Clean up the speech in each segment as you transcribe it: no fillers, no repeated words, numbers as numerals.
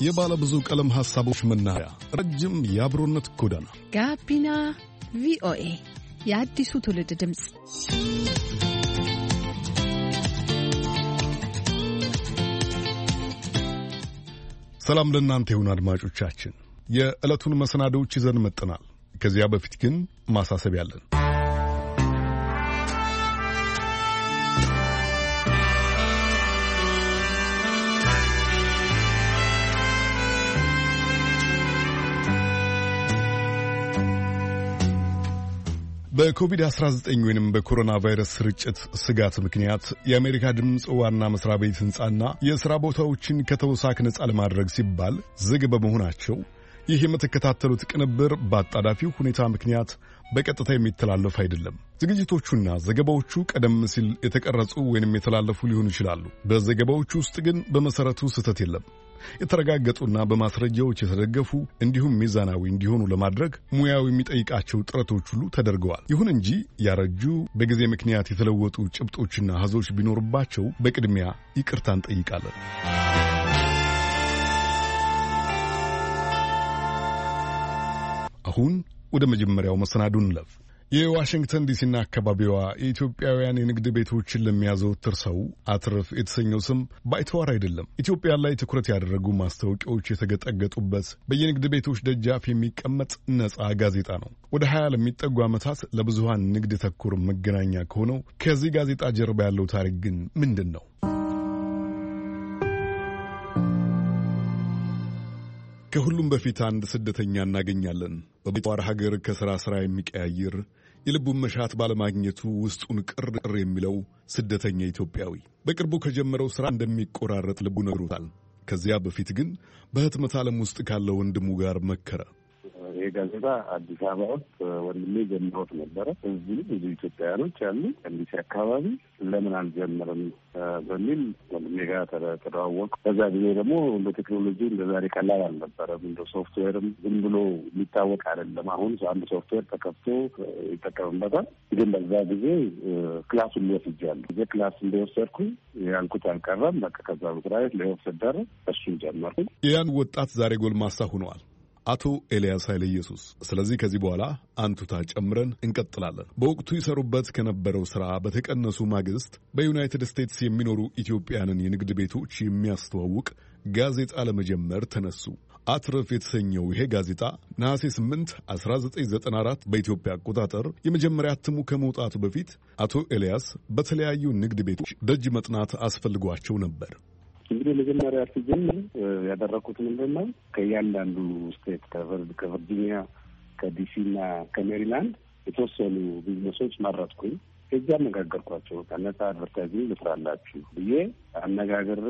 የባለ ብዙ ቀለም ሐሳቦች መናኸሪያ፣ ረጅም የአብሮነት ጎዳና ጋቢና ቪኦኤ የአዲሱ ትውልድ ድምፅ። ሰላም ለእናንተ ይሁን አድማጮቻችን። የዕለቱን መሰናዶዎች ይዘን መጥተናል። ከዚያ በፊት ግን ማሳሰቢያ አለን። በኮቪድ-19 ወይንም በኮሮና ቫይረስ ስርጭት ስጋት ምክንያት የአሜሪካ ድምፅ ዋና መስሪያ ቤት ሕንጻና የሥራ ቦታዎችን ከተውሳክ ነጻ ለማድረግ ሲባል ዝግ በመሆናቸው ይህ የምትከታተሉት ቅንብር በአጣዳፊው ሁኔታ ምክንያት በቀጥታ የሚተላለፍ አይደለም። ዝግጅቶቹና ዘገባዎቹ ቀደም ሲል የተቀረጹ ወይንም የተላለፉ ሊሆኑ ይችላሉ። በዘገባዎቹ ውስጥ ግን በመሰረቱ ስህተት የለም። የተረጋገጡና በማስረጃዎች የተደገፉ እንዲሁም ሚዛናዊ እንዲሆኑ ለማድረግ ሙያው የሚጠይቃቸው ጥረቶች ሁሉ ተደርገዋል። ይሁን እንጂ ያረጁ በጊዜ ምክንያት የተለወጡ ጭብጦችና ሀዞች ቢኖርባቸው በቅድሚያ ይቅርታ እንጠይቃለን። አሁን ወደ መጀመሪያው መሰናዱ እንለፍ። የዋሽንግተን ዲሲና አካባቢዋ የኢትዮጵያውያን የንግድ ቤቶችን ለሚያዘወትር ሰው አትርፍ የተሰኘው ስም ባይተዋር አይደለም። ኢትዮጵያ ላይ ትኩረት ያደረጉ ማስታወቂያዎች የተገጠገጡበት በየንግድ ቤቶች ደጃፍ የሚቀመጥ ነጻ ጋዜጣ ነው። ወደ 20 ለሚጠጉ ዓመታት ለብዙሃን ንግድ ተኮር መገናኛ ከሆነው ከዚህ ጋዜጣ ጀርባ ያለው ታሪክ ግን ምንድን ነው? ከሁሉም በፊት አንድ ስደተኛ እናገኛለን። በባዕድ ሀገር ከሥራ የሚቀያይር የልቡን መሻት ባለማግኘቱ ውስጡን ቅር የሚለው ስደተኛ ኢትዮጵያዊ በቅርቡ ከጀመረው ሥራ እንደሚቆራረጥ ልቡ ነግሮታል። ከዚያ በፊት ግን በህትመት ዓለም ውስጥ ካለው ወንድሙ ጋር መከረ። ይህ ጋዜጣ አዲስ አበባ ውስጥ ወንድሜ ጀምሮት ነበረ። እዚህ ብዙ ኢትዮጵያውያኖች አሉ ከዲሲ አካባቢ፣ ለምን አልጀምርም በሚል ወንድሜ ጋር ተደዋወቁ። በዛ ጊዜ ደግሞ እንደ ቴክኖሎጂ እንደ ዛሬ ቀላል አልነበረም። እንደ ሶፍትዌርም ዝም ብሎ የሚታወቅ አይደለም። አሁን አንድ ሶፍትዌር ተከፍቶ ይጠቀምበታል። ግን በዛ ጊዜ ክላሱን ወስጃለሁ። ጊዜ ክላስ እንደወሰድኩኝ ያልኩት አልቀረም። በቃ ከዛ ብስራየት ለወሰድ ዳረ እሱን ጀመርኩኝ። ያን ወጣት ዛሬ ጎልማሳ ሆነዋል፣ አቶ ኤልያስ ኃይለ ኢየሱስ። ስለዚህ ከዚህ በኋላ አንቱታ ጨምረን እንቀጥላለን። በወቅቱ ይሰሩበት ከነበረው ሥራ በተቀነሱ ማግስት በዩናይትድ ስቴትስ የሚኖሩ ኢትዮጵያንን የንግድ ቤቶች የሚያስተዋውቅ ጋዜጣ ለመጀመር ተነሱ። አትረፍ የተሰኘው ይሄ ጋዜጣ ነሐሴ 8 1994 በኢትዮጵያ አቆጣጠር የመጀመሪያ እትሙ ከመውጣቱ በፊት አቶ ኤልያስ በተለያዩ ንግድ ቤቶች ደጅ መጥናት አስፈልጓቸው ነበር። እንግዲህ መጀመሪያ ሲጀምር ያደረኩት ምንድን ነው? ከእያንዳንዱ ስቴት ከቨርጂኒያ፣ ከዲሲና ከሜሪላንድ የተወሰኑ ቢዝነሶች መረጥኩኝ። እዚያ አነጋገርኳቸው። ነጻ አድቨርታይዚንግ ልስራላችሁ ብዬ አነጋግሬ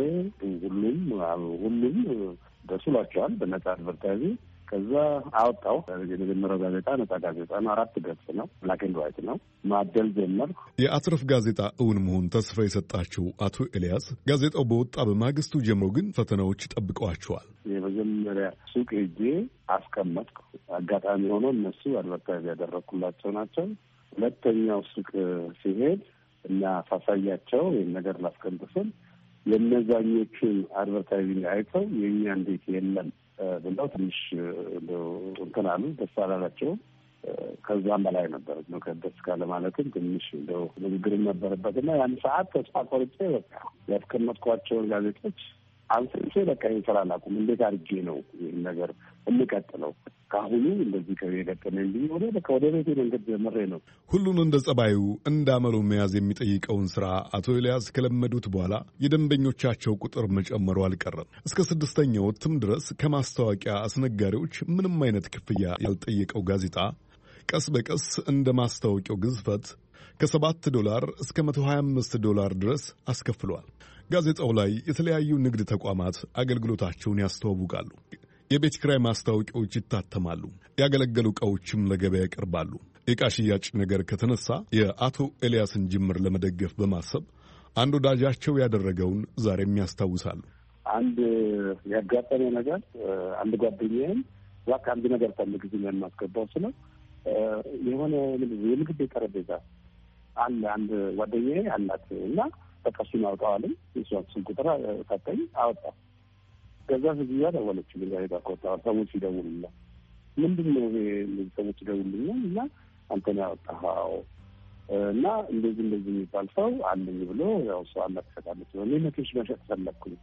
ሁሉም ደስ ብሏቸዋል በነጻ አድቨርታይዚንግ። ከዛ አወጣው። የመጀመሪያው ጋዜጣ ነጻ ጋዜጣ ነው። 4 ገጽ ነው። ብላክ ኤንድ ዋይት ነው። ማደል ጀመርኩ። የአትረፍ ጋዜጣ እውን መሆን ተስፋ የሰጣቸው አቶ ኤልያስ ጋዜጣው በወጣ በማግስቱ ጀምሮ ግን ፈተናዎች ጠብቀዋቸዋል። የመጀመሪያ ሱቅ ሄጄ አስቀመጥኩ። አጋጣሚ ሆኖ እነሱ አድቨርታይዝ ያደረግኩላቸው ናቸው። ሁለተኛው ሱቅ ሲሄድ እና ሳሳያቸው ይህን ነገር ላስቀምጥስል የእነዛኞቹን አድቨርታይዚንግ አይተው የእኛ እንዴት የለም ብለው ትንሽ እንትን አሉ። ደስ አላላቸውም። ከዛም በላይ ነበር ነው ከደስ ካለ ማለትም ትንሽ እንደው ንግግርም ነበረበትና ያን ሰዓት ተስፋ ቆርጬ በቃ ያስቀመጥኳቸውን ጋዜጦች አንስቼ በቃ ይህን ስራ ላቁም፣ እንዴት አድርጌ ነው ይህን ነገር እንቀጥለው? ካሁኑ እንደዚህ ከየገጠመኝ እንዲህ ሆነ በቃ ወደ ቤቴ መንገድ ጀምሬ ነው። ሁሉን እንደ ጸባዩ እንዳመሉ መያዝ የሚጠይቀውን ስራ አቶ ኤልያስ ከለመዱት በኋላ የደንበኞቻቸው ቁጥር መጨመሩ አልቀረም። እስከ 6ኛው እትም ድረስ ከማስታወቂያ አስነጋሪዎች ምንም አይነት ክፍያ ያልጠየቀው ጋዜጣ ቀስ በቀስ እንደ ማስታወቂያው ግዝፈት $7 እስከ $125 ድረስ አስከፍሏል። ጋዜጣው ላይ የተለያዩ ንግድ ተቋማት አገልግሎታቸውን ያስተዋውቃሉ። የቤት ኪራይ ማስታወቂያዎች ይታተማሉ። ያገለገሉ ዕቃዎችም ለገበያ ይቀርባሉ። የዕቃ ሽያጭ ነገር ከተነሳ የአቶ ኤልያስን ጅምር ለመደገፍ በማሰብ አንድ ወዳጃቸው ያደረገውን ዛሬም ያስታውሳሉ። አንድ ያጋጠመ ነገር አንድ ጓደኛዬም ዋካ አንድ ነገር ፈልግልኝ የማስገባው ስለ የሆነ የምግብ ቤት ጠረጴዛ አለ አንድ ጓደኛዬ አላት እና በቃ እሱን አውጣዋለኝ። የእሷን ቁጥር ሰጠኝ፣ አወጣ። ከዛ ህዝብያ ደወለች ለጋዜጣ ቆጣ ሰዎች ይደውሉልኝ ምንድነው ይሄ ሰዎች ይደውሉልኝ እና አንተና ያወጣው እና እንደዚህ የሚባል ሰው አለኝ ብሎ ያው ሰው አላተፈታለች ነው እኔ መጥቼ መሸጥ ፈለኩኝ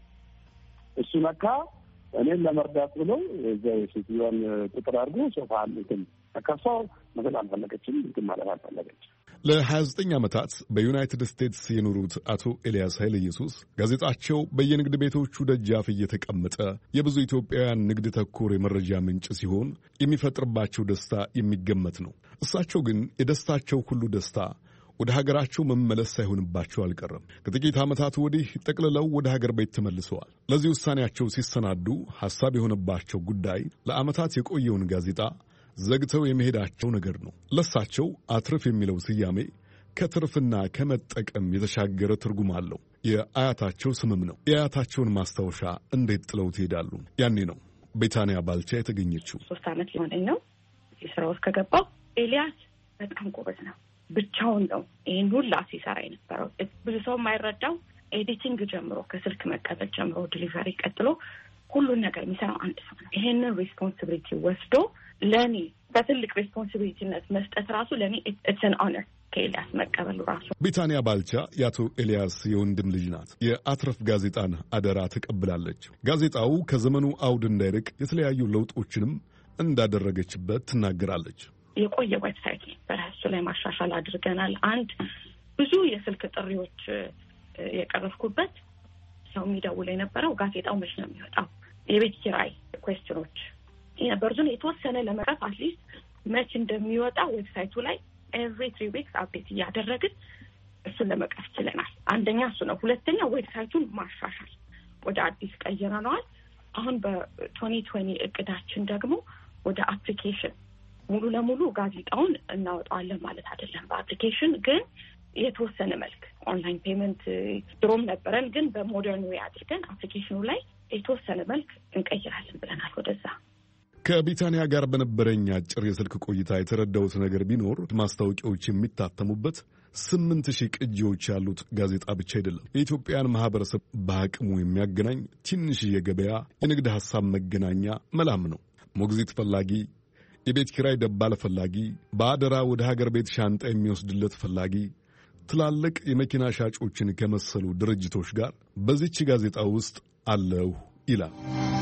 እሱ ነካ እኔን ለመርዳት ብሎ እዛ የሴትዮዋን ቁጥር አድርጎ ሶፋ እንትን ተከፋው መሰላም ፈለገችኝ እንትን ማለት አልፈለገች ለ29 ዓመታት በዩናይትድ ስቴትስ የኖሩት አቶ ኤልያስ ኃይለ ኢየሱስ ጋዜጣቸው በየንግድ ቤቶቹ ደጃፍ እየተቀመጠ የብዙ ኢትዮጵያውያን ንግድ ተኮር የመረጃ ምንጭ ሲሆን የሚፈጥርባቸው ደስታ የሚገመት ነው። እሳቸው ግን የደስታቸው ሁሉ ደስታ ወደ ሀገራቸው መመለስ ሳይሆንባቸው አልቀረም። ከጥቂት ዓመታት ወዲህ ጠቅልለው ወደ ሀገር ቤት ተመልሰዋል። ለዚህ ውሳኔያቸው ሲሰናዱ ሐሳብ የሆነባቸው ጉዳይ ለዓመታት የቆየውን ጋዜጣ ዘግተው የመሄዳቸው ነገር ነው። ለሳቸው አትርፍ የሚለው ስያሜ ከትርፍና ከመጠቀም የተሻገረ ትርጉም አለው። የአያታቸው ስምም ነው። የአያታቸውን ማስታወሻ እንዴት ጥለው ትሄዳሉ? ያኔ ነው ቤታንያ ባልቻ የተገኘችው። 3 ዓመት ሊሆነኝ ነው ስራ ውስጥ ከገባው። ኤልያስ በጣም ጎበዝ ነው። ብቻውን ነው ይሄን ሁላ ሲሰራ የነበረው። ብዙ ሰው የማይረዳው ኤዲቲንግ ጀምሮ ከስልክ መቀበል ጀምሮ ዲሊቨሪ ቀጥሎ ሁሉን ነገር የሚሰራው አንድ ሰው ነው። ይሄንን ሪስፖንሲቢሊቲ ወስዶ ለኔ በትልቅ ሪስፖንሲቢሊቲነት መስጠት ራሱ ለኔ ኢትስ አን ኦነር ከኤልያስ መቀበሉ ራሱ። ቤታንያ ባልቻ የአቶ ኤልያስ የወንድም ልጅ ናት። የአትረፍ ጋዜጣን አደራ ተቀብላለች። ጋዜጣው ከዘመኑ አውድ እንዳይርቅ የተለያዩ ለውጦችንም እንዳደረገችበት ትናገራለች። የቆየ ዌብሳይት ነበር፣ እሱ ላይ ማሻሻል አድርገናል። አንድ ብዙ የስልክ ጥሪዎች የቀረፍኩበት ሰው የሚደውል የነበረው ጋዜጣው መች ነው የሚወጣው፣ የቤት ኪራይ ኩዌስችኖች የነበሩትን የተወሰነ ለመቅረፍ አትሊስት መች እንደሚወጣ ዌብሳይቱ ላይ ኤቭሪ 3 ዊክስ አፕዴት እያደረግን እሱን ለመቅረፍ ችለናል። አንደኛ እሱ ነው። ሁለተኛ ዌብሳይቱን ማሻሻል ወደ አዲስ ቀይረነዋል። አሁን በ2020 እቅዳችን ደግሞ ወደ አፕሊኬሽን ሙሉ ለሙሉ ጋዜጣውን እናወጣዋለን ማለት አይደለም። በአፕሊኬሽን ግን የተወሰነ መልክ ኦንላይን ፔመንት ድሮም ነበረን፣ ግን በሞደርን ዌይ አድርገን አፕሊኬሽኑ ላይ የተወሰነ መልክ እንቀይራለን ብለናል ወደዛ። ከቢታንያ ጋር በነበረኝ አጭር የስልክ ቆይታ የተረዳሁት ነገር ቢኖር ማስታወቂያዎች የሚታተሙበት 8000 ቅጂዎች ያሉት ጋዜጣ ብቻ አይደለም። የኢትዮጵያን ማህበረሰብ በአቅሙ የሚያገናኝ ትንሽ የገበያ የንግድ ሐሳብ መገናኛ መላም ነው። ሞግዚት ፈላጊ፣ የቤት ኪራይ ደባል ፈላጊ፣ በአደራ ወደ ሀገር ቤት ሻንጣ የሚወስድለት ፈላጊ፣ ትላልቅ የመኪና ሻጮችን ከመሰሉ ድርጅቶች ጋር በዚች ጋዜጣ ውስጥ አለሁ ይላል።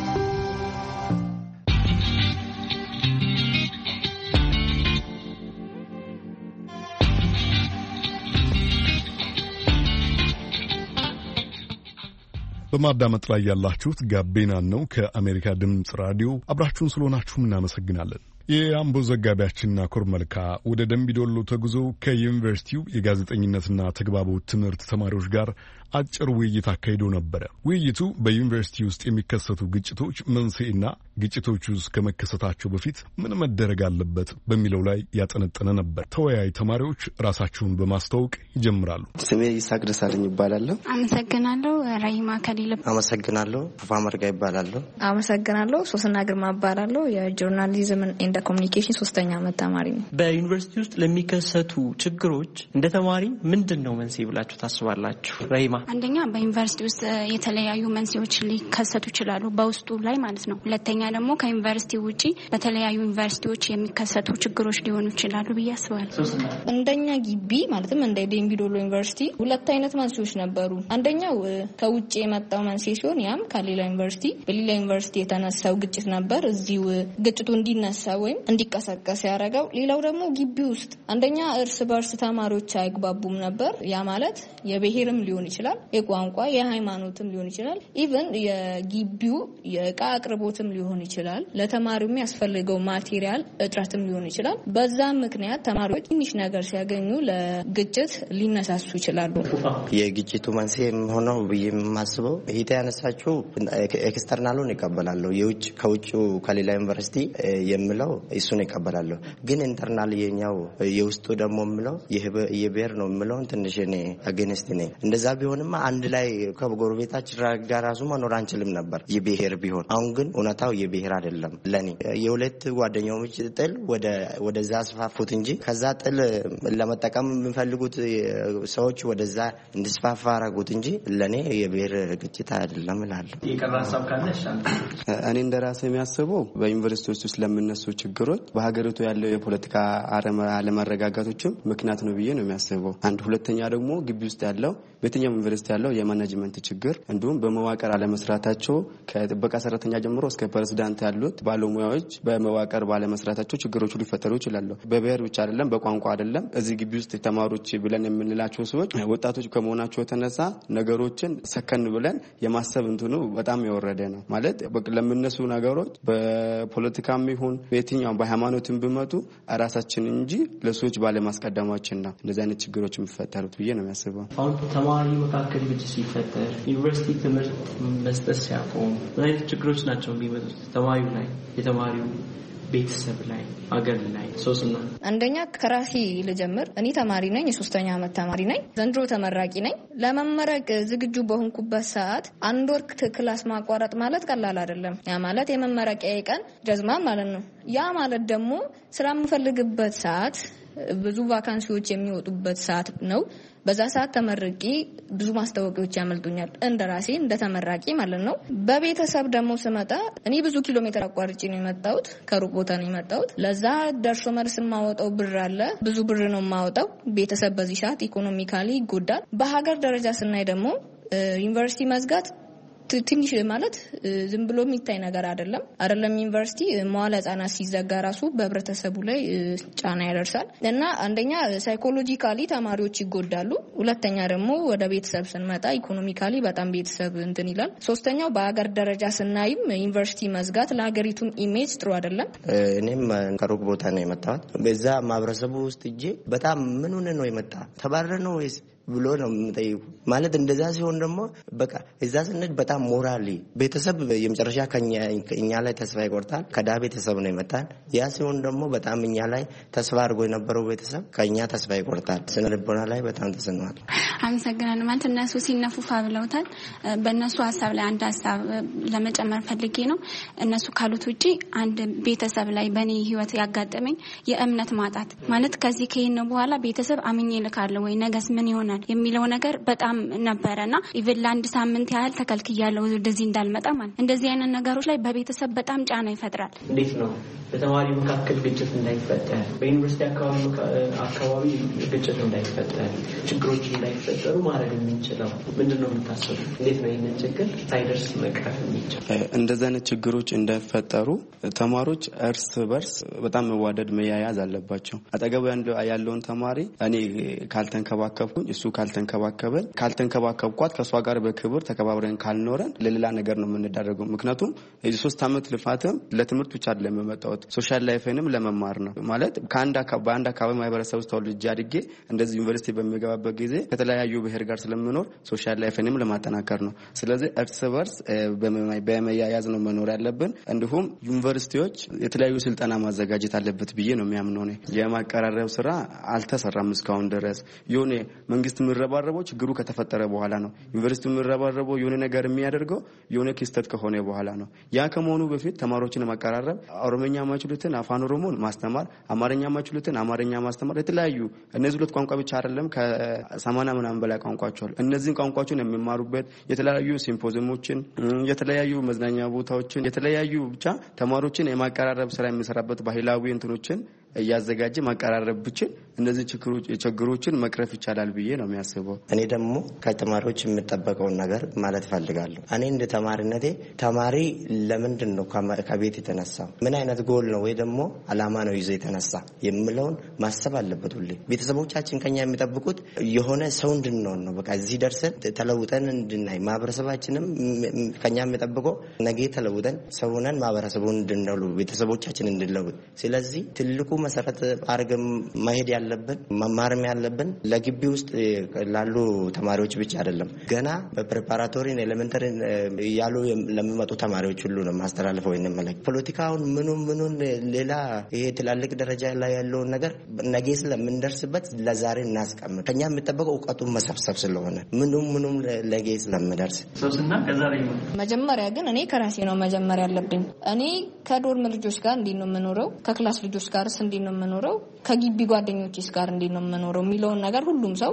በማዳመጥ ላይ ያላችሁት ጋቤናን ነው። ከአሜሪካ ድምፅ ራዲዮ አብራችሁን ስለሆናችሁም እናመሰግናለን። የአምቦ ዘጋቢያችን ናኮር መልካ ወደ ደምቢዶሎ ተጉዞ ከዩኒቨርሲቲው የጋዜጠኝነትና ተግባቦት ትምህርት ተማሪዎች ጋር አጭር ውይይት አካሂዶ ነበረ። ውይይቱ በዩኒቨርሲቲ ውስጥ የሚከሰቱ ግጭቶች መንስኤና ግጭቶቹ ውስጥ ከመከሰታቸው በፊት ምን መደረግ አለበት በሚለው ላይ ያጠነጠነ ነበር። ተወያይ ተማሪዎች ራሳቸውን በማስተዋወቅ ይጀምራሉ። ስሜ ይሳቅ ደሳለኝ ይባላለሁ። አመሰግናለሁ። ራይማ ከሊለ። አመሰግናለሁ። ፉፋ መርጋ ይባላለሁ። አመሰግናለሁ። ሶስና ግርማ ይባላለሁ። የጆርናሊዝም ኤንድ ኮሚኒኬሽን 3ኛ ዓመት ተማሪ ነኝ። በዩኒቨርሲቲ ውስጥ ለሚከሰቱ ችግሮች እንደ ተማሪ ምንድነው መንስኤ ብላችሁ ታስባላችሁ? ራይማ። አንደኛ በዩኒቨርሲቲ ውስጥ የተለያዩ መንስኤዎች ሊከሰቱ ይችላሉ፣ በውስጡ ላይ ማለት ነው። ሁለተኛ ደግሞ ከዩኒቨርሲቲ ውጪ በተለያዩ ዩኒቨርሲቲዎች የሚከሰቱ ችግሮች ሊሆኑ ይችላሉ ብዬ አስባለሁ። እንደኛ ግቢ ማለትም እንደ ደምቢዶሎ ዩኒቨርሲቲ 2 አይነት መንስኤዎች ነበሩ። አንደኛው ከውጪ የመጣው መንስኤ ሲሆን ያም ከሌላ ዩኒቨርሲቲ በሌላ ዩኒቨርሲቲ የተነሳው ግጭት ነበር። እዚሁ ግጭቱ እንዲነሳ ወይም እንዲቀሰቀስ ያደረገው። ሌላው ደግሞ ግቢ ውስጥ አንደኛ እርስ በርስ ተማሪዎች አይግባቡም ነበር። ያ ማለት የብሔርም ሊሆን ይችላል፣ የቋንቋ የሃይማኖትም ሊሆን ይችላል፣ ኢቭን የግቢው የዕቃ አቅርቦትም ሊሆን ይችላል፣ ለተማሪው የሚያስፈልገው ማቴሪያል እጥረትም ሊሆን ይችላል። በዛ ምክንያት ተማሪዎች ትንሽ ነገር ሲያገኙ ለግጭት ሊነሳሱ ይችላሉ። የግጭቱ መንስኤ ሆነው ብዬ የማስበው ይሄ ያነሳችሁ ኤክስተርናሉን ይቀበላለሁ። የውጭ ከውጭው ከሌላ ዩኒቨርሲቲ የምለው እሱን ይቀበላለሁ። ግን ኢንተርናል የኛው የውስጡ ደግሞ የምለው የብሔር ነው የምለው ትንሽ እኔ አገንስት ነኝ። እንደዛ ቢሆን ቢሆንም አንድ ላይ ከጎረቤታችን ጋር ራሱ መኖር አንችልም ነበር የብሔር ቢሆን። አሁን ግን እውነታው የብሔር አይደለም። ለኔ የሁለት ጓደኞች ጥል ወደዛ አስፋፉት እንጂ ከዛ ጥል ለመጠቀም የሚፈልጉት ሰዎች ወደዛ እንዲስፋፋ አረጉት እንጂ ለኔ የብሔር ግጭት አይደለም እላለሁ። የቀረ ሀሳብ ካለሽ? እኔ እንደራሴ የሚያስበው በዩኒቨርሲቲዎች ውስጥ ለሚነሱ ችግሮች በሀገሪቱ ያለው የፖለቲካ አለመረጋጋቶችም ምክንያት ነው ብዬ ነው የሚያስበው። አንድ ሁለተኛ ደግሞ ግቢ ውስጥ ያለው በየትኛው ዩኒቨርሲቲ ያለው የማኔጅመንት ችግር እንዲሁም በመዋቅር አለመስራታቸው ከጥበቃ ሰራተኛ ጀምሮ እስከ ፕሬዝዳንት ያሉት ባለሙያዎች በመዋቅር ባለመስራታቸው ችግሮች ሊፈጠሩ ይችላሉ። በብሔር ብቻ አይደለም፣ በቋንቋ አይደለም። እዚህ ግቢ ውስጥ ተማሪዎች ብለን የምንላቸው ሰዎች ወጣቶች ከመሆናቸው የተነሳ ነገሮችን ሰከን ብለን የማሰብ እንትኑ በጣም የወረደ ነው ማለት ለምነሱ ነገሮች በፖለቲካም ይሁን በየትኛው በሃይማኖትም ቢመጡ ራሳችን እንጂ ለሰዎች ባለማስቀደማችን ነው እንደዚህ አይነት ችግሮች የሚፈጠሩት ብዬ ነው የሚያስበው። አሁን ተማሪ መካከል ግጭት ሲፈጠር ዩኒቨርሲቲ ትምህርት መስጠት ሲያቆም ምን አይነት ችግሮች ናቸው የሚመጡት? ተማሪው ላይ፣ የተማሪው ቤተሰብ ላይ፣ አገር ላይ። ሶስና አንደኛ ከራሴ ልጀምር። እኔ ተማሪ ነኝ፣ የ3ኛ ዓመት ተማሪ ነኝ። ዘንድሮ ተመራቂ ነኝ። ለመመረቅ ዝግጁ በሆንኩበት ሰዓት አንድ ወር ክላስ ማቋረጥ ማለት ቀላል አይደለም። ያ ማለት የመመረቂያ ቀን ጀዝማ ማለት ነው። ያ ማለት ደግሞ ስራ የምፈልግበት ሰዓት ብዙ ቫካንሲዎች የሚወጡበት ሰዓት ነው። በዛ ሰዓት ተመርቂ ብዙ ማስታወቂያዎች ያመልጡኛል እንደራሴ እንደተመራቂ ማለት ነው። በቤተሰብ ደግሞ ስመጣ እኔ ብዙ ኪሎ ሜትር አቋርጬ ነው የመጣሁት፣ ከሩቅ ቦታ ነው የመጣሁት። ለዛ ደርሶ መልስ የማወጣው ብር አለ፣ ብዙ ብር ነው የማወጣው። ቤተሰብ በዚህ ሰዓት ኢኮኖሚካሊ ይጎዳል። በሀገር ደረጃ ስናይ ደግሞ ዩኒቨርሲቲ መዝጋት ትንሽ ማለት ዝም ብሎ የሚታይ ነገር አይደለም። ዩኒቨርሲቲ መዋለ ህጻናት ሲዘጋ ራሱ በህብረተሰቡ ላይ ጫና ያደርሳል እና አንደኛ ሳይኮሎጂካሊ ተማሪዎች ይጎዳሉ። ሁለተኛ ደግሞ ወደ ቤተሰብ ስንመጣ ኢኮኖሚካሊ በጣም ቤተሰብ እንትን ይላል። ሶስተኛው በአገር ደረጃ ስናይም ዩኒቨርሲቲ መዝጋት ለሀገሪቱም ኢሜጅ ጥሩ አይደለም። እኔም ከሩቅ ቦታ ነው የመጣሁት። በዛ ማህበረሰቡ ውስጥ እጄ በጣም ምን ሆነ ነው የመጣ ተባረረ ነው ወይስ ብሎ ነው የምጠይቁ። ማለት እንደዛ ሲሆን ደግሞ በቃ እዛ ስንድ በጣም ሞራሊ ቤተሰብ የመጨረሻ ከኛ ላይ ተስፋ ይቆርጣል። ከዳ ቤተሰብ ነው የመጣን። ያ ሲሆን ደግሞ በጣም እኛ ላይ ተስፋ አድርጎ የነበረው ቤተሰብ ከኛ ተስፋ ይቆርጣል። ስነ ልቦና ላይ በጣም ተሰናል። አመሰግናለሁ። ማለት እነሱ ሲነፉፋ ብለውታል። በእነሱ ሀሳብ ላይ አንድ ሀሳብ ለመጨመር ፈልጌ ነው። እነሱ ካሉት ውጪ አንድ ቤተሰብ ላይ በእኔ ህይወት ያጋጠመኝ የእምነት ማጣት ማለት ከዚህ ከይነ በኋላ ቤተሰብ አምኜ ልካለሁ ወይ ነገስ ምን ይሆናል የሚለው ነገር በጣም ነበርና ኢቭን ለአንድ ሳምንት ያህል ተከልክያለሁ ወደዚህ እንዳልመጣ ማለት። እንደዚህ አይነት ነገሮች ላይ በቤተሰብ በጣም ጫና ይፈጥራል። እንዴት ነው በተማሪ መካከል ግጭት እንዳይፈጠር፣ በዩኒቨርሲቲ አካባቢ ግጭት እንዳይፈጠር፣ ችግሮች እንዳይፈጠሩ ማድረግ የምንችለው ምንድነው የምታስቡት? እንዴት ነው ይሄንን ችግር ሳይደርስ መቅረፍ የሚችለው? እንደዚህ አይነት ችግሮች እንዳይፈጠሩ ተማሪዎች እርስ በርስ በጣም መዋደድ መያያዝ አለባቸው። አጠገቡ ያለውን ተማሪ እኔ ካልተንከባከብኩኝ እሱ ካልተንከባከብኳት ከሷ ጋር በክብር ተከባብረን ካልኖረን ለሌላ ነገር ነው የምንዳረገው። ምክንያቱም የ3 ዓመት ልፋትም ለትምህርት ብቻ አይደለም የመጣሁት ሶሻል ላይፍንም ለመማር ነው። ማለት በአንድ አካባቢ ማህበረሰብ ውስጥ ተወልጄ አድጌ እንደዚህ ዩኒቨርሲቲ በሚገባበት ጊዜ ከተለያዩ ብሔር ጋር ስለምኖር ሶሻል ላይፍንም ለማጠናከር ነው። ስለዚህ እርስ በርስ በመያያዝ ነው መኖር ያለብን። እንዲሁም ዩኒቨርሲቲዎች የተለያዩ ስልጠና ማዘጋጀት አለበት ብዬ ነው የሚያምነው ነው። የማቀራረብ ስራ አልተሰራም እስካሁን ድረስ። የሆነ መንግስት የሚረባረበው ችግሩ ከተፈጠረ በኋላ ነው። ዩኒቨርሲቲው የሚረባረበው የሆነ ነገር የሚያደርገው የሆነ ክስተት ከሆነ በኋላ ነው። ያ ከመሆኑ በፊት ተማሪዎችን ማቀራረብ፣ ኦሮሞኛ ማችሉትን አፋን ኦሮሞን ማስተማር፣ አማርኛ ማችሉትን አማርኛ ማስተማር፣ የተለያዩ እነዚህ ሁለት ቋንቋ ብቻ አይደለም ከ80 ምናምን በላይ ቋንቋዎች አሉ። እነዚህን ቋንቋዎችን የሚማሩበት የተለያዩ ሲምፖዚየሞችን፣ የተለያዩ መዝናኛ ቦታዎችን፣ የተለያዩ ብቻ ተማሪዎችን የማቀራረብ ስራ የሚሰራበት ባህላዊ እንትኖችን እያዘጋጀ ማቀራረብ ብቻ እነዚህ ችግሮችን መቅረፍ ይቻላል ብዬ ነው የሚያስበው። እኔ ደግሞ ከተማሪዎች የምጠበቀውን ነገር ማለት ፈልጋለሁ። እኔ እንደ ተማሪነቴ ተማሪ ለምንድን ነው ከቤት የተነሳው? ምን አይነት ጎል ነው ወይ ደግሞ አላማ ነው ይዞ የተነሳ የሚለውን ማሰብ አለበት። ሁሌ ቤተሰቦቻችን ከኛ የሚጠብቁት የሆነ ሰው እንድንሆን ነው። በቃ እዚህ ደርሰን ተለውጠን እንድናይ፣ ማህበረሰባችንም ከኛ የሚጠብቀው ነገ ተለውጠን ሰውነን ማህበረሰቡን እንድንለውጥ፣ ቤተሰቦቻችን እንድንለውጥ። ስለዚህ ትልቁ መሰረት አርገም መሄድ ያለ ያለብን መማርም ያለብን ለግቢ ውስጥ ላሉ ተማሪዎች ብቻ አይደለም ገና በፕሪፓራቶሪ ኤሌመንተሪ ያሉ ለሚመጡ ተማሪዎች ሁሉ ነው ማስተላለፈው እንመለክ ፖለቲካውን ምኑን ሌላ ይሄ ትላልቅ ደረጃ ላይ ያለው ነገር ነገ ስለምንደርስበት ለዛሬ እናስቀምጥ ከኛ የሚጠበቀው ዕውቀቱን መሰብሰብ ስለሆነ ምኑም ለጌ ስለምደርስ ሶስና ከዛ ላይ መጀመሪያ ግን እኔ ከራሴ ነው መጀመሪያ ያለብኝ እኔ ከዶርም ልጆች ጋር እንዴት ነው የምኖረው ከክላስ ልጆች ጋርስ እንዴት ነው የምኖረው ከግቢ ጓደኞቼስ ጋር እንዴት ነው የምኖረው የሚለውን ነገር ሁሉም ሰው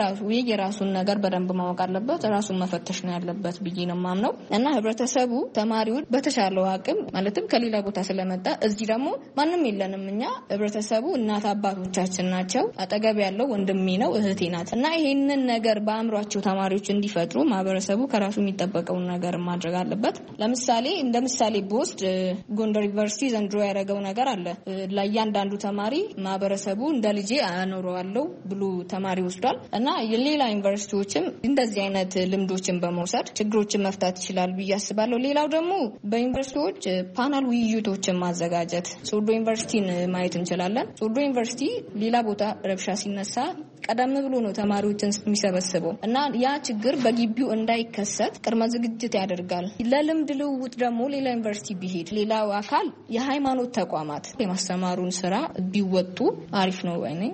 የራሱን ነገር በደንብ ማወቅ አለበት ራሱን መፈተሽ ነው ያለበት ብዬ ነው ማምነው እና ህብረተሰቡ ተማሪው በተሻለው አቅም ማለትም ከሌላ ቦታ ስለመጣ እዚህ ደግሞ ማንንም የለንም እኛ ህብረተሰቡ እናት አባቶቻችን ናቸው አጠገብ ያለው ወንድሜ ነው እህቴ ናት እና ይሄንን ነገር በአእምሯቸው ተማሪዎች እንዲፈጥሩ ማህበረሰቡ ከራሱ የሚጠበቀውን ነገር ማድረግ አለበት ለምሳሌ እንደምሳሌ ቦስት ጎንደር ዩኒቨርሲቲ ዘንድሮ ያደረገው ነገር አለ ለእያንዳንዱ ተማሪ ማህበረሰቡ እንደ ልጄ አኖረዋለሁ ብሎ ተማሪ ወስዷል እና የሌላ ዩኒቨርሲቲዎችም እንደዚህ አይነት ልምዶችን በመውሰድ ችግሮችን መፍታት ይችላል ብዬ አስባለሁ ሌላው ደግሞ በዩኒቨርሲቲዎች ፓናል ውይይቶችን ማዘጋጀት ሶዶ ዩኒቨርሲቲን ማየት እንችላለን ሶዶ ዩኒቨርሲቲ ሌላ ቦታ ረብሻ ሲነሳ ቀደም ብሎ ነው ተማሪዎችን የሚሰበስበው እና ያ ችግር በግቢው እንዳይከሰት ቅድመ ዝግጅት ያደርጋል ለልምድ ልውውጥ ደግሞ ሌላ ዩኒቨርሲቲ ቢሄድ ሌላው አካል የሃይማኖት ተቋማት የማስተማሩን ስራ ቢወጡ አሪፍ ነው ባይነኝ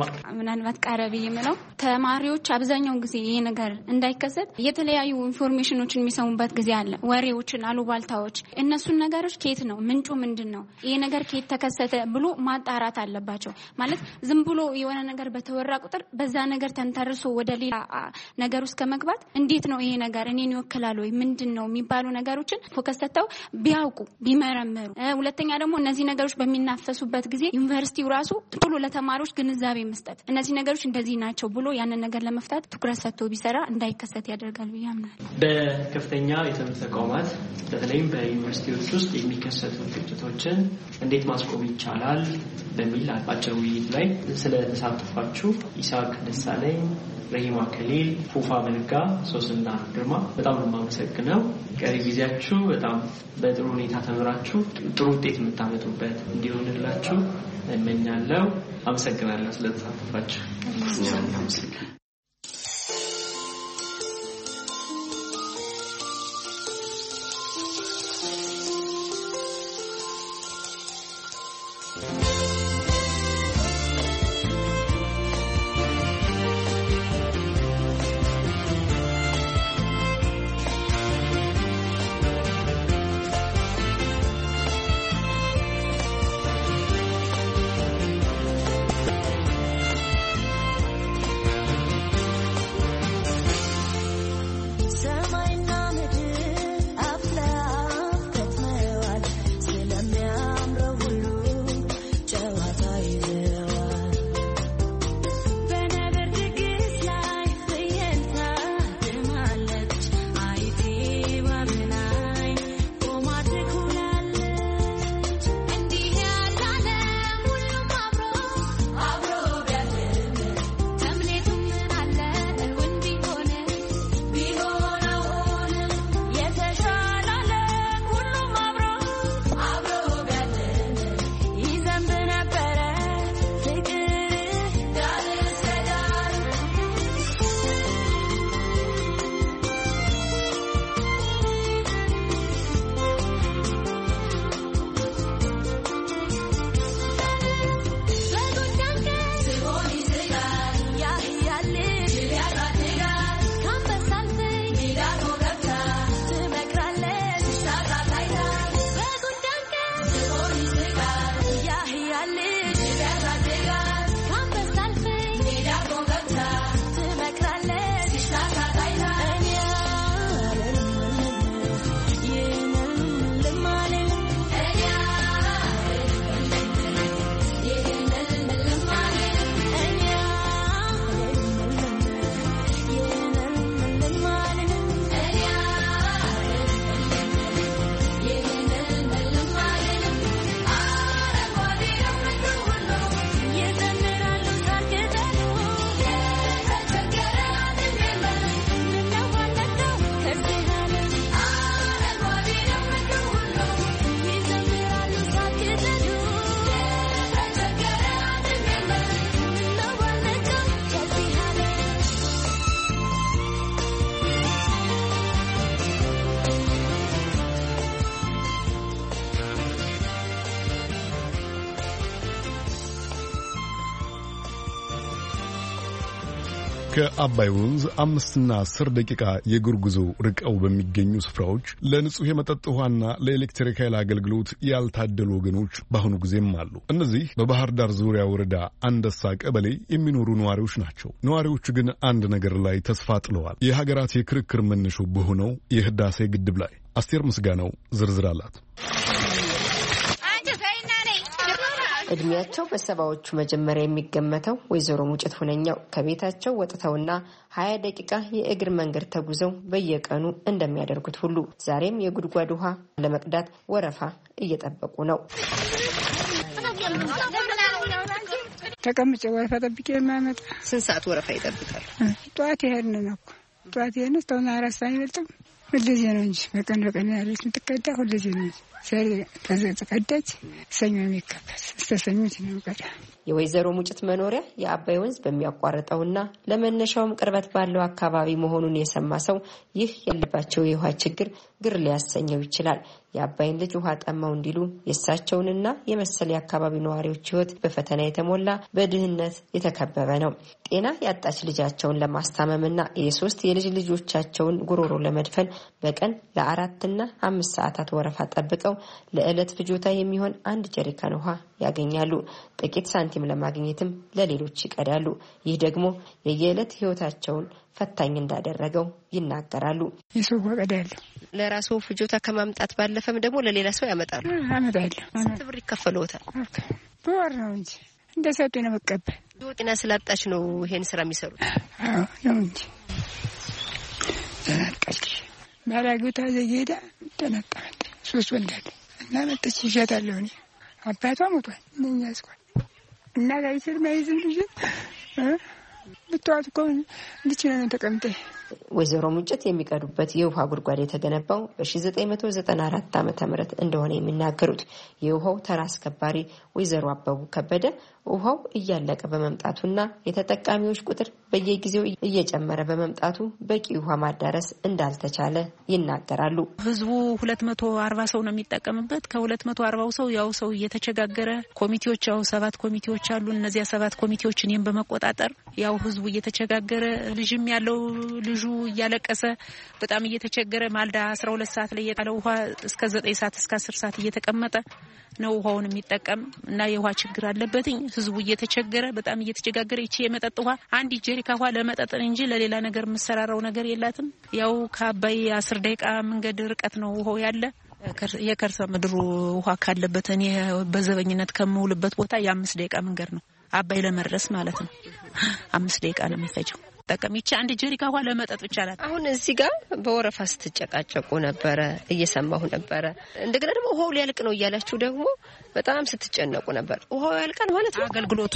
ምናልባት ቀረብ የምለው ተማሪዎች አብዛኛው ጊዜ ይሄ ነገር እንዳይከሰት የተለያዩ ኢንፎርሜሽኖችን የሚሰሙበት ጊዜ አለ ወሬዎችን አሉባልታዎች እነሱን ነገሮች ከየት ነው ምንጩ ምንድነው ይሄ ነገር ከየት ተከሰተ ብሎ ማጣራት አለባቸው ማለት ዝም ብሎ የሆነ ነገር በተወራ ቁጥር በዛ ነገር ተንተርሶ ወደ ሌላ ነገር ውስጥ ከመግባት እንዴት ነው ይሄ ነገር እኔን ይወክላል ወይ ምንድነው የሚባሉ ነገሮችን ፎከስ ሰጥተው ቢያውቁ ቢመረምሩ ሁለተኛ ደግሞ እነዚህ ነገሮች በሚናፈሱበት ጊዜ ዩኒቨርሲቲው ራሱ ቶሎ ለተማሪዎች ግንዛቤ መስጠት እነዚህ ነገሮች እንደዚህ ናቸው ብሎ ያንን ነገር ለመፍታት ትኩረት ሰጥቶ ቢሰራ እንዳይከሰት ያደርጋል ብዬ አምናለሁ በከፍተኛ የትምህርት ተቋማት በተለይም በዩኒቨርሲቲዎች ውስጥ የሚከሰቱ ግጭቶችን እንዴት ማስቆም ይቻላል በሚል አጭር ውይይት ላይ ስለተሳተፋችሁ ኢሳቅ ደሳለኝ ረሂማ ከሊል ፉፋ መልጋ ሶስና ግርማ በጣም ነው የማመሰግነው ቀሪ ጊዜያችሁ በጣም በጥሩ ሁኔታ ተምራችሁ ጥሩ ውጤት የምታመጡበት እንዲሆንላችሁ እመኛለሁ አመሰግናለሁ ስለተሳተፋችሁ ከአባይ ወንዝ 5 እና 10 ደቂቃ የእግር ጉዞ ርቀው በሚገኙ ስፍራዎች ለንጹህ የመጠጥ ውሃና ለኤሌክትሪክ ኃይል አገልግሎት ያልታደሉ ወገኖች በአሁኑ ጊዜም አሉ። እነዚህ በባህር ዳር ዙሪያ ወረዳ አንደሳ ቀበሌ የሚኖሩ ነዋሪዎች ናቸው። ነዋሪዎቹ ግን አንድ ነገር ላይ ተስፋ ጥለዋል። የሀገራት የክርክር መነሾ በሆነው የህዳሴ ግድብ ላይ። አስቴር ምስጋናው ዝርዝር አላት። እድሜያቸው በሰባዎቹ መጀመሪያ የሚገመተው ወይዘሮ ሙጭት ሁነኛው ከቤታቸው ወጥተውና 20 ደቂቃ የእግር መንገድ ተጉዘው በየቀኑ እንደሚያደርጉት ሁሉ ዛሬም የጉድጓድ ውሃ ለመቅዳት ወረፋ እየጠበቁ ነው። ተቀምጬ ወረፋ ጠብቄ የማመጣ። ስንት ሰዓት ወረፋ ይጠብቃል? ጠዋት ይሄን ነው እኮ ጠዋት ይሄን ነው 4 ሰዓት ይበልጥም ሁልጊዜ ነው እንጂ በቀን ያለች የምትቀዳ ሁልጊዜ ነው እንጂ ተቀዳች ሰኞ የሚከፈት እስተሰኞች ነው ቀዳ። የወይዘሮ ሙጭት መኖሪያ የአባይ ወንዝ በሚያቋርጠውና ለመነሻውም ቅርበት ባለው አካባቢ መሆኑን የሰማ ሰው ይህ ያለባቸው የውሃ ችግር ግር ሊያሰኘው ይችላል። የአባይን ልጅ ውሃ ጠማው እንዲሉ የእሳቸውንና የመሰለ የአካባቢ ነዋሪዎች ሕይወት በፈተና የተሞላ በድህነት የተከበበ ነው። ጤና ያጣች ልጃቸውን ለማስታመምና የ3 የልጅ ልጆቻቸውን ጉሮሮ ለመድፈን በቀን ለ4 እና 5 ሰዓታት ወረፋ ጠብቀው ለዕለት ፍጆታ የሚሆን 1 ጀሪካን ውሃ ያገኛሉ። ጥቂት ሳንቲም ለማግኘትም ለሌሎች ይቀዳሉ። ይህ ደግሞ የየዕለት ሕይወታቸውን ፈታኝ እንዳደረገው ይናገራሉ። የሰው ወቀዳለሁ ለራሱ ፍጆታ ከማምጣት ባለፈም ደግሞ ለሌላ ሰው ያመጣሉ። አመጣለሁ። ስንት ብር ይከፈለዎታል? በወር ነው እንጂ እንደሰጡ ነው መቀበል። ጤና ስላጣች ነው ይሄን ስራ የሚሰሩት? አዎ ነው እንጂ ተነጣች ማራጉታ ዘጌዳ ተነጣች። 3 ወንዳል እና መጥቼ ይሸጣለሁ። እኔ አባቷ ሞቷል እኛ ያስኳል እና ጋይስር ማይዝም ልጅ ብታውት እኮ ልጅ ነው ተቀምጠ። ወይዘሮ ሙጭት የሚቀዱበት የውሃ ጉድጓድ የተገነባው በ1994 ዓ.ም እንደሆነ የሚናገሩት የውሃው ተራ አስከባሪ ወይዘሮ አበቡ ከበደ ውሃው እያለቀ በመምጣቱና የተጠቃሚዎች ቁጥር በየጊዜው እየጨመረ በመምጣቱ በቂ ውሃ ማዳረስ እንዳልተቻለ ይናገራሉ። ህዝቡ 240 ሰው ነው የሚጠቀምበት። ከ240 ሰው ያው ሰው እየተቸጋገረ ኮሚቴዎች ያው 7 ኮሚቴዎች አሉ። እነዚያ 7 ኮሚቴዎች እኔም በመቆጣጠር ያው ህዝቡ እየተቸጋገረ ልጅም ያለው ልጁ እያለቀሰ በጣም እየተቸገረ ማልዳ 12 ሰዓት ላይ የጣለው ውሃ እስከ 9 ሰዓት እስከ 10 ሰዓት እየተቀመጠ ነው ውሃውን የሚጠቀም እና የውሃ ችግር አለበትኝ። ህዝቡ እየተቸገረ በጣም እየተቸጋገረ ይቺ የመጠጥ ውሃ 1 ጀሪካ ውሃ ለመጠጥ እንጂ ለሌላ ነገር መሰራራው ነገር የላትም። ያው ከአባይ 10 ደቂቃ መንገድ ርቀት ነው ውሃው ያለ። የከርሰ ምድሩ ውሃ ካለበት እኔ በዘበኝነት ከምውልበት ቦታ የ5 ደቂቃ መንገድ ነው አባይ ለመድረስ ማለት ነው። 5 ደቂቃ ነው የሚፈጀው። ተጠቀም ይቺ 1 ጀሪካ ውሃ ለመጠጥ ብቻ ናት። አሁን እዚህ ጋር በወረፋ ስትጨቃጨቁ ነበረ እየሰማሁ ነበረ። እንደገና ደግሞ ውሃው ሊያልቅ ነው እያላችሁ ደግሞ በጣም ስትጨነቁ ነበር። ውሃው ያልቃል ማለት ነው? አገልግሎቱ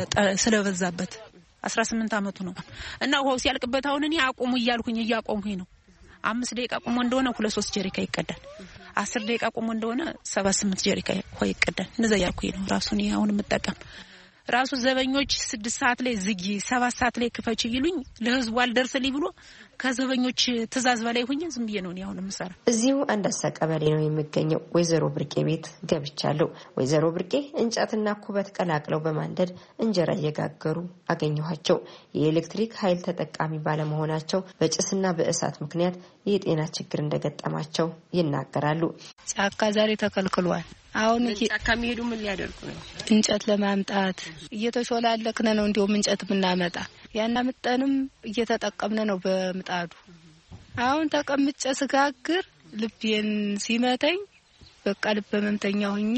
ስለበዛበት 18 አመቱ ነው እና ውሃው ሲያልቅበት አሁን እኔ አቁሙ እያልኩኝ እያቆምኩኝ ነው። 5 ደቂቃ ቆሞ እንደሆነ 2-3 ጀሪካ ይቀዳል። 10 ደቂቃ ቆሞ እንደሆነ 7-8 ጀሪካ ውሃ ይቀዳል። እንደዛ ያልኩኝ ነው ራሱን አሁን የምጠቀም ራሱ ዘበኞች 6 ሰዓት ላይ ዝጊ 7 ሰዓት ላይ ክፈች ይሉኝ ለህዝቡ አልደርስልኝ ብሎ ከዘበኞች ትእዛዝ በላይ ሆኜ ዝም ብዬ ነው አሁን የምሰራ። እዚሁ አንደሳ ቀበሌ ነው የሚገኘው ወይዘሮ ብርቄ ቤት ገብቻለሁ። ወይዘሮ ብርቄ እንጨትና ኩበት ቀላቅለው በማንደድ እንጀራ እየጋገሩ አገኘኋቸው። የኤሌክትሪክ ኃይል ተጠቃሚ ባለመሆናቸው በጭስና በእሳት ምክንያት የጤና ችግር እንደገጠማቸው ይናገራሉ። ጫካ ዛሬ ተከልክሏል። አሁን ጫካ የሚሄዱ ምን ሊያደርጉ ነው? እንጨት ለማምጣት እየተሾላለክነ ነው። እንዲሁም እንጨት ምናመጣ ያና ምጠንም እየተጠቀምነ ነው በምጣዱ። አሁን ተቀምጬ ስጋግር ልቤን ሲመተኝ በቃ ልብ መምተኛ ሆኜ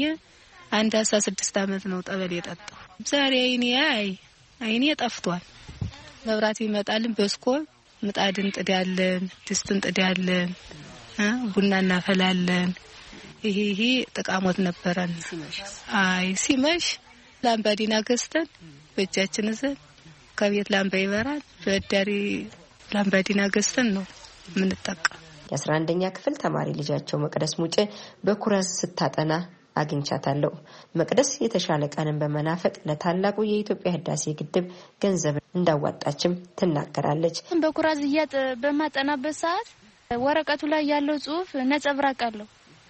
16 አመት ነው ጠበል የጠጣው። ዛሬ አይኔ ጠፍቷል። መብራት ይመጣልን በስኮ ምጣድን ጥዳለን፣ ድስትን ጥዳለን፣ ቡና እናፈላለን። ይሄ ጥቃሞት ነበረን። ሲመሽ ላምባዲና ገዝተን በእጃችን ይዘን ከቤት ላምባ ይበራል በዳሪ ላምባዲና ገዝተን ነው የምንጠቀም። የ11ኛ ክፍል ተማሪ ልጃቸው መቅደስ ሙጬ በኩራዝ ስታጠና አግኝቻታለሁ። መቅደስ የተሻለ ቀንን በመናፈቅ ለታላቁ የኢትዮጵያ ህዳሴ ግድብ ገንዘብ እንዳዋጣችም ትናገራለች። በኩራዝ በማጠናበት ሰዓት ወረቀቱ ላይ ያለው ጽሑፍ ነጸብራቅ አለው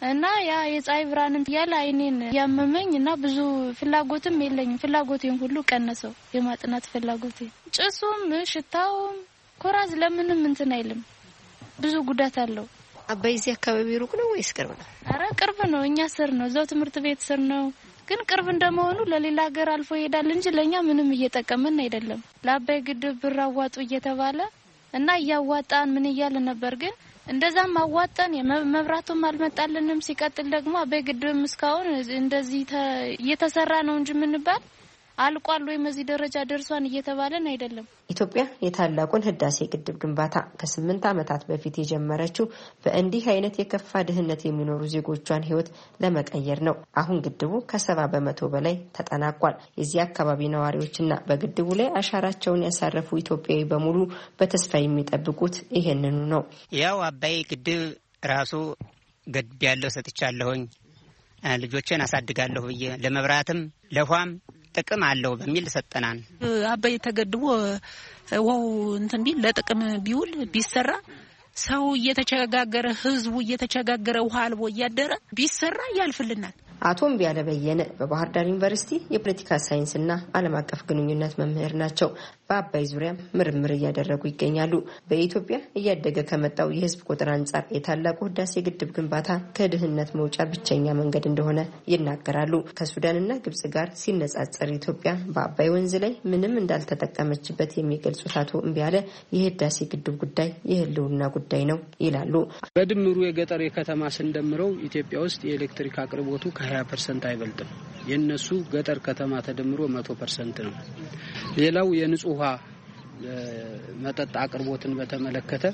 እና ያ የፀሐይ ብርሃንን ያለ አይኔን ያመመኝና ብዙ ፍላጎትም የለኝም። ፍላጎቴን ሁሉ ቀነሰው የማጥናት ፍላጎቴ። ጭሱም ሽታውም ኮራዝ ለምንም እንትን አይልም። ብዙ ጉዳት አለው። አባይ እዚህ አካባቢ ሩቅ ነው ወይስ ቅርብ ነው? አረ ቅርብ ነው። እኛ ስር ነው፣ እዛው ትምህርት ቤት ስር ነው። ግን ቅርብ እንደመሆኑ ለሌላ ሀገር አልፎ ይሄዳል እንጂ ለኛ ምንም እየጠቀመን አይደለም። ለአባይ ግድብ ብር አዋጡ እየተባለ እና እያዋጣን ምን እያለ ነበር። ግን እንደዛም አዋጣን መብራቱም አልመጣልንም። ሲቀጥል ደግሞ አባይ ግድብም እስካሁን እንደዚህ እየተሰራ ነው እንጂ ምንባል አልቋል ወይም እዚህ ደረጃ ደርሷን እየተባለን አይደለም። ኢትዮጵያ የታላቁን ህዳሴ ግድብ ግንባታ ከ8 ዓመታት በፊት የጀመረችው በእንዲህ አይነት የከፋ ድህነት የሚኖሩ ዜጎቿን ህይወት ለመቀየር ነው። አሁን ግድቡ ከ70% በላይ ተጠናቋል። የዚህ አካባቢ ነዋሪዎችና በግድቡ ላይ አሻራቸውን ያሳረፉ ኢትዮጵያዊ በሙሉ በተስፋ የሚጠብቁት ይሄንኑ ነው። ያው አባይ ግድብ ራሱ ገድብ ያለው ሰጥቻለሁኝ ልጆችን አሳድጋለሁ ብዬ ለመብራትም ለውሃም ጥቅም አለው በሚል ሰጠናን። አባይ ተገድቦ ወው እንትን ቢል ለጥቅም ቢውል ቢሰራ ሰው እየተቸጋገረ ህዝቡ እየተቸጋገረ ውሃ አልቦ እያደረ ቢሰራ ያልፍልናል። አቶ እምቢያለ በየነ በባህር ዳር ዩኒቨርሲቲ የፖለቲካ ሳይንስና ዓለም አቀፍ ግንኙነት መምህር ናቸው። በአባይ ዙሪያ ምርምር እያደረጉ ይገኛሉ። በኢትዮጵያ እያደገ ከመጣው የህዝብ ቁጥር አንጻር የታላቁ ህዳሴ ግድብ ግንባታ ከድህነት መውጫ ብቸኛ መንገድ እንደሆነ ይናገራሉ። ከሱዳንና ግብጽ ጋር ሲነጻጸር ኢትዮጵያ በአባይ ወንዝ ላይ ምንም እንዳልተጠቀመችበት የሚገልጹት አቶ እምቢያለ የህዳሴ ግድብ ጉዳይ የህልውና ጉዳይ ነው ይላሉ። በድምሩ የገጠር የከተማ ስንደምረው ኢትዮጵያ ውስጥ የኤሌክትሪክ አቅርቦቱ ከ20% አይበልጥም። የነሱ ገጠር ከተማ ተደምሮ 100% ነው። ሌላው የንጹህ ውሃ መጠጥ አቅርቦትን በተመለከተ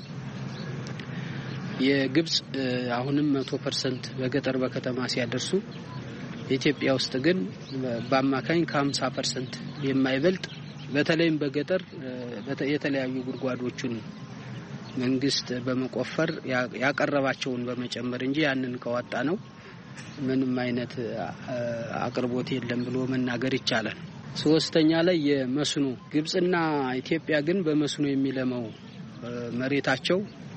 የግብጽ አሁንም 100% በገጠር በከተማ ሲያደርሱ ኢትዮጵያ ውስጥ ግን በአማካኝ ከ50% የማይበልጥ በተለይም በገጠር የተለያዩ ጉድጓዶችን መንግስት በመቆፈር ያቀረባቸውን በመጨመር እንጂ ያንን ከዋጣ ነው ምንም አይነት አቅርቦት የለም ብሎ መናገር ይቻላል። ሶስተኛ ላይ የመስኖ ግብጽና ኢትዮጵያ ግን በመስኖ የሚለማው መሬታቸው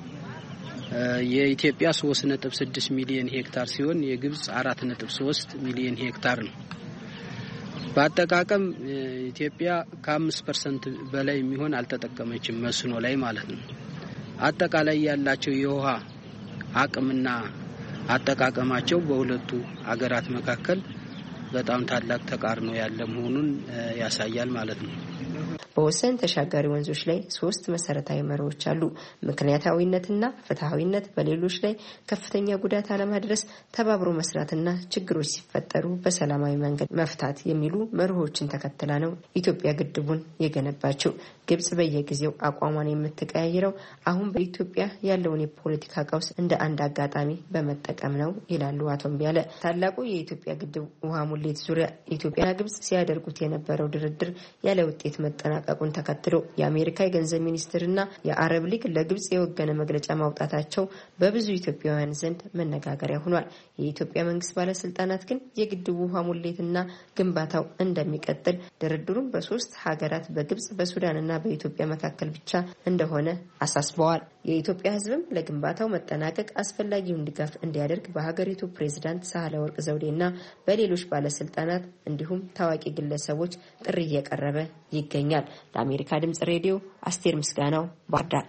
የኢትዮጵያ 3.6 ሚሊዮን ሄክታር ሲሆን የግብጽ 4.3 ሚሊዮን ሄክታር ነው። በአጠቃቀም ኢትዮጵያ ከ5% በላይ የሚሆን አልተጠቀመችም መስኖ ላይ ማለት ነው። አጠቃላይ ያላቸው የውሃ አቅምና አጠቃቀማቸው በሁለቱ አገራት መካከል በጣም ታላቅ ተቃርኖ ያለ መሆኑን ያሳያል ማለት ነው። በወሰን ተሻጋሪ ወንዞች ላይ 3 መሰረታዊ መርሆች አሉ። ምክንያታዊነትና ፍትሃዊነት፣ በሌሎች ላይ ከፍተኛ ጉዳት አለማድረስ፣ ተባብሮ መስራትና ችግሮች ሲፈጠሩ በሰላማዊ መንገድ መፍታት የሚሉ መርሆችን ተከትላ ነው ኢትዮጵያ ግድቡን የገነባችው። ግብጽ በየጊዜው አቋሟን የምትቀያይረው አሁን በኢትዮጵያ ያለውን የፖለቲካ ቀውስ እንደ አንድ አጋጣሚ በመጠቀም ነው ይላሉ አቶ እምቢያለ። ታላቁ የኢትዮጵያ ግድብ ውሃ ሙሌት ዙሪያ ኢትዮጵያና ግብጽ ሲያደርጉት የነበረው ድርድር ያለ ውጤት መጠናቀቁን ተከትሎ የአሜሪካ የገንዘብ ሚኒስትርና የአረብ ሊግ ለግብጽ የወገነ መግለጫ ማውጣታቸው በብዙ ኢትዮጵያውያን ዘንድ መነጋገሪያ ሆኗል። የኢትዮጵያ መንግስት ባለስልጣናት ግን የግድቡ ውሃ ሙሌትና ግንባታው እንደሚቀጥል ድርድሩን በ3 ሀገራት በግብጽ በሱዳንና በኢትዮጵያ መካከል ብቻ እንደሆነ አሳስበዋል። የኢትዮጵያ ሕዝብም ለግንባታው መጠናቀቅ አስፈላጊውን ድጋፍ እንዲያደርግ በሀገሪቱ ፕሬዝዳንት ሳህለወርቅ ዘውዴና በሌሎች ባለስልጣናት እንዲሁም ታዋቂ ግለሰቦች ጥሪ እየቀረበ ይገኛል። ለአሜሪካ ድምጽ ሬዲዮ አስቴር ምስጋናው ባህር ዳር።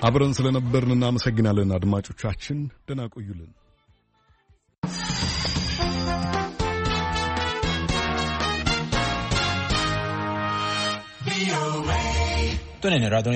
አብረን ስለነበርን እናመሰግናለን። አድማጮቻችን ደህና ቆዩልን። ቱኔን ራዲዮ